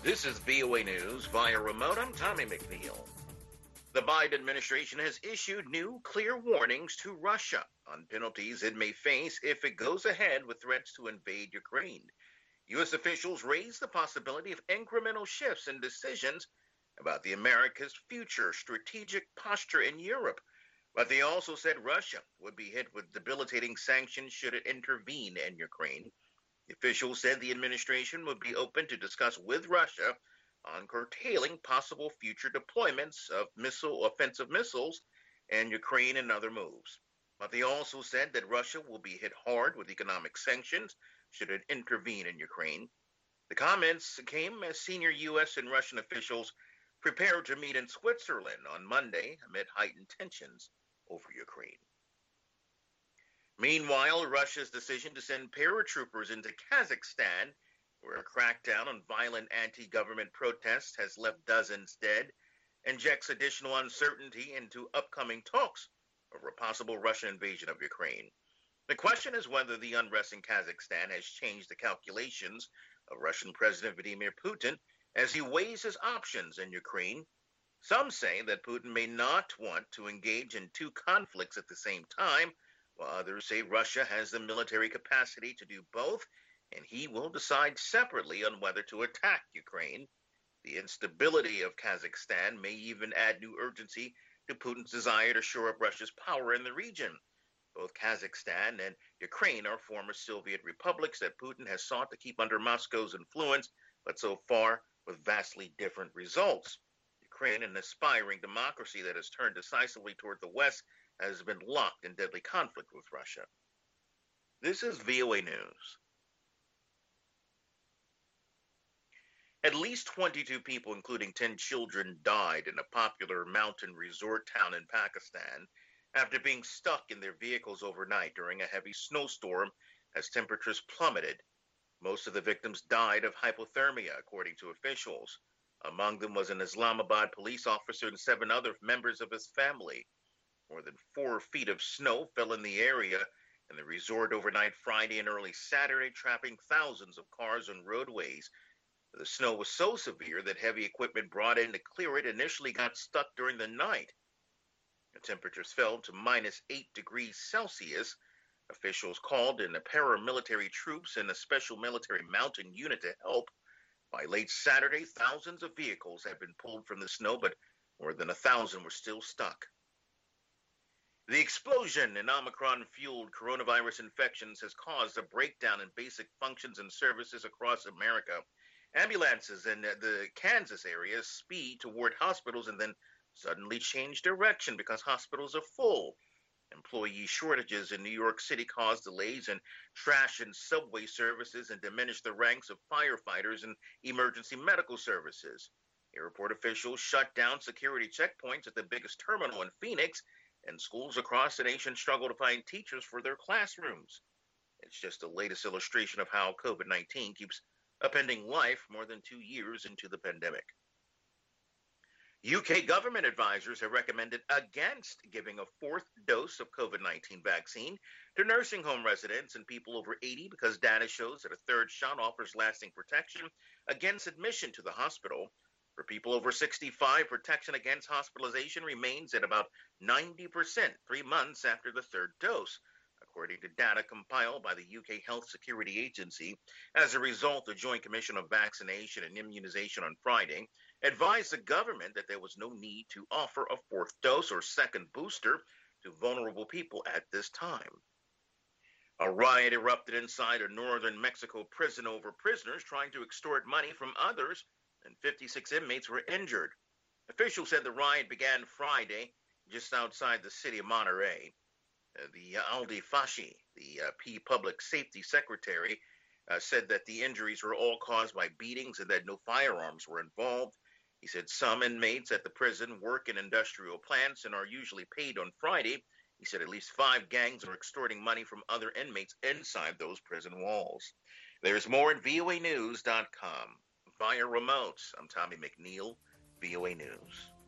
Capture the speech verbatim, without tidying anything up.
This is V O A News via remote. I'm Tommy McNeil. The Biden administration has issued new clear warnings to Russia on penalties it may face if it goes ahead with threats to invade Ukraine. U S officials raised the possibility of incremental shifts in decisions about the America's future strategic posture in Europe. But they also said Russia would be hit with debilitating sanctions should it intervene in Ukraine. The officials said the administration would be open to discuss with Russia on curtailing possible future deployments of missile offensive missiles in Ukraine and other moves. But they also said that Russia will be hit hard with economic sanctions should it intervene in Ukraine. The comments came as senior U S and Russian officials prepared to meet in Switzerland on Monday amid heightened tensions over Ukraine. Meanwhile, Russia's decision to send paratroopers into Kazakhstan, where a crackdown on violent anti-government protests has left dozens dead, injects additional uncertainty into upcoming talks over a possible Russian invasion of Ukraine. The question is whether the unrest in Kazakhstan has changed the calculations of Russian President Vladimir Putin as he weighs his options in Ukraine. Some say that Putin may not want to engage in two conflicts at the same time, while others say Russia has the military capacity to do both, and he will decide separately on whether to attack Ukraine. The instability of Kazakhstan may even add new urgency to Putin's desire to shore up Russia's power in the region. Both Kazakhstan and Ukraine are former Soviet republics that Putin has sought to keep under Moscow's influence, but so far with vastly different results. Ukraine, an aspiring democracy that has turned decisively toward the West, has been locked in deadly conflict with Russia. This is V O A News. At least twenty-two people, including ten children, died in a popular mountain resort town in Pakistan after being stuck in their vehicles overnight during a heavy snowstorm as temperatures plummeted. Most of the victims died of hypothermia, according to officials. Among them was an Islamabad police officer and seven other members of his family. More than four feet of snow fell in the area in the resort overnight Friday and early Saturday, trapping thousands of cars on roadways. The snow was so severe that heavy equipment brought in to clear it initially got stuck during the night. The temperatures fell to minus eight degrees Celsius. Officials called in the paramilitary troops and a special military mountain unit to help. By late Saturday, thousands of vehicles had been pulled from the snow, but more than a thousand were still stuck. The explosion in Omicron-fueled coronavirus infections has caused a breakdown in basic functions and services across America. Ambulances in the Kansas area speed toward hospitals and then suddenly change direction because hospitals are full. Employee shortages in New York City caused delays in trash and subway services and diminished the ranks of firefighters and emergency medical services. Airport officials shut down security checkpoints at the biggest terminal in Phoenix, and schools across the nation struggle to find teachers for their classrooms. It's just the latest illustration of how COVID nineteen keeps upending life more than two years into the pandemic. U K government advisors have recommended against giving a fourth dose of COVID nineteen vaccine to nursing home residents and people over eighty because data shows that a third shot offers lasting protection against admission to the hospital. For people over sixty-five, protection against hospitalization remains at about ninety percent three months after the third dose, according to data compiled by the U K Health Security Agency. As a result, the Joint Commission on Vaccination and Immunization on Friday advised the government that there was no need to offer a fourth dose or second booster to vulnerable people at this time. A riot erupted inside a northern Mexico prison over prisoners trying to extort money from others, and fifty-six inmates were injured. Officials said the riot began Friday just outside the city of Monterrey. Uh, the uh, Aldi Fashi, the uh, P Public Safety Secretary, uh, said that the injuries were all caused by beatings and that no firearms were involved. He said some inmates at the prison work in industrial plants and are usually paid on Friday. He said at least five gangs are extorting money from other inmates inside those prison walls. There's more at V O A news dot com. Via remote, I'm Tommy McNeil, V O A News.